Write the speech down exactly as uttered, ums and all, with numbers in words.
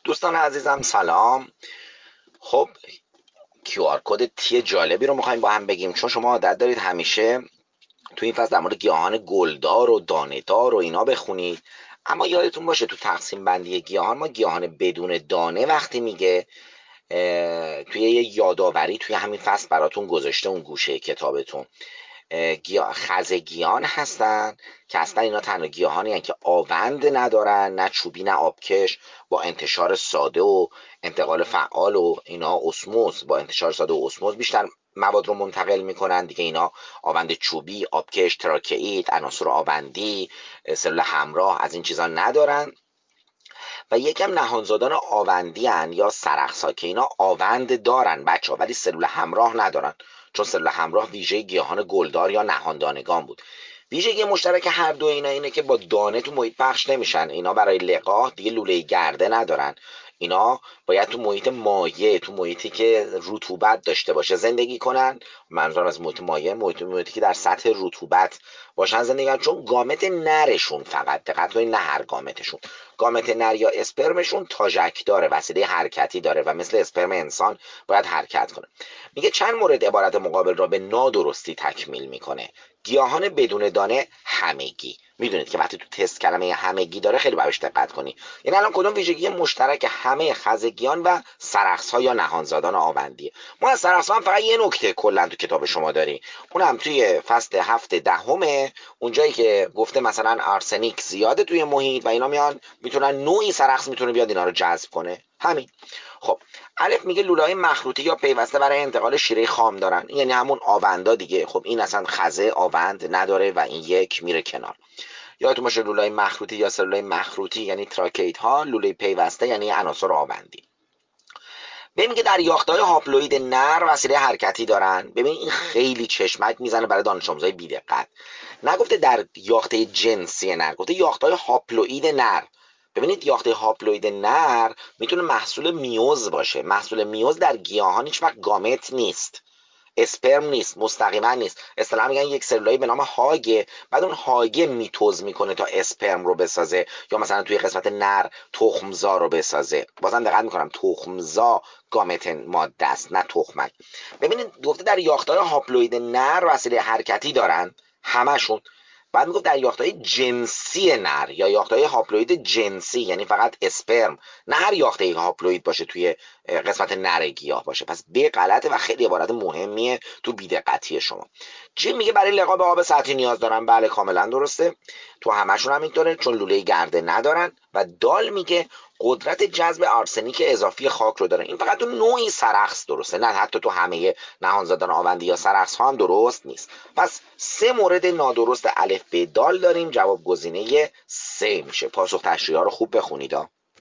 دوستان عزیزم سلام. خب کیو آر کد تی جالبی رو میخوایم با هم بگیم، چون شما عادت دارید همیشه تو این فصل در مورد گیاهان گلدار و دانه‌دار و اینا بخونید، اما یادتون باشه تو تقسیم بندی گیاهان ما گیاهان بدون دانه وقتی میگه توی یه یاداوری توی همین فصل براتون گذاشته اون گوشه کتابتون. گیاه خزگیان هستن که اصلا اینا تنها گیاهانی هستن که آوند ندارن، نه چوبی نه آبکش، با انتشار ساده و انتقال فعال و اینا اسموس، با انتشار ساده و اسموس بیشتر مواد رو منتقل میکنن دیگه. اینا آوند چوبی، آبکش، تراکئید، عناصر آوندی، سلول همراه از این چیزا ندارن و یکم نهانزادان آوندی هن یا سرخس ها که اینا آوند دارن بچه ها ولی سلول همراه ندارن، چون سلول همراه ویژه گیاهان گلدار یا نهاندانگان بود. ویژگی مشترک هر دو اینا اینه که با دانه تو محیط پخش نمیشن. اینا برای لقاح دیگه لوله گرده ندارن، اینا باید تو محیط مایع، تو محیطی که رطوبت داشته باشه زندگی کنن. منظورم از محیط مایع محیط محیطی که در سطح رطوبت باشن زندگی کنن، چون گامت نرشون، فقط دقت کنید، نه هر گامتشون، گامت نر یا اسپرمشون تاژک داره، وسیله حرکتی داره و مثل اسپرم انسان باید حرکت کنه. میگه چند مورد عبارت مقابل را به نادرستی تکمیل میکنه. گیاهان بدون دانه همگی، میدونید که وقتی تو تست کلمه همگی داره خیلی باید دقت کنی. یعنی الان کدوم ویژگی مشترک همه خزگیان و سرخس ها یا نهانزادان آوندیه؟ ما از سرخس ها هم فقط یه نکته کلا تو کتاب شما داریم، اونم توی فصل هفت دهمه، اونجایی که گفته مثلا آرسنیک زیاده توی محیط و اینا میان میتونن، نوعی سرخس میتونه بیاد اینا رو جذب کنه، همین. خب الف میگه لوله‌های مخروطی یا پیوسته برای انتقال شیره خام دارن، یعنی همون آوندا دیگه. خب این اصلا خزه آوند نداره و این یک میره کنار. یادتون باشه لوله‌های مخروطی یا سلولای مخروطی یعنی تراکیت ها، لوله پیوسته یعنی عناصر آوندی. ببین میگه در یافته‌های هاپلوید نر وسیله حرکتی دارن. ببین این خیلی چشمک میزنه برای دانش آموزای بی‌دقت. نگفته در یاخته جنسی نر، گفته یافته‌های هاپلوید نر. ببینید یاخته هاپلوید نر میتونه محصول میوز باشه. محصول میوز در گیاهان هیچ وقت گامت نیست، اسپرم نیست، مستقیما نیست. اصطلاحا میگن یک سلولایی به نام هاگه، بعد اون هاگه میتوز میکنه تا اسپرم رو بسازه، یا مثلا توی قسمت نر تخمزا رو بسازه. بازم دقت میکنم تخمزا گامت ماده است نه تخمک. ببینید گفته در یافته‌های هاپلوید نر وسیله حرکتی دارن همشون. بعد میگفت در یافته‌های جنسی نر یا یافته‌های هاپلوید جنسی، یعنی فقط اسپرم، نه هر یافته‌ای هاپلوید باشه توی قسمت نر گیاه باشه. پس به غلطه و خیلی عبارت مهمیه تو بی‌دقتی شما. جیم میگه برای لقاح به آب سطحی نیاز دارن. بله کاملا درسته، تو همشون هم اینطوره چون لوله گرده ندارن. و دال میگه قدرت جذب آرسنیک اضافی خاک رو دارن. این فقط تو نوعی سرخس درسته، نه حتی تو همه نهانزادان آوندی یا سرخس ها هم درست نیست. پس سه مورد نادرست الف ب دال داریم. جواب گزینه سه میشه. پاسخ تشریح ها رو خوب بخونید ها.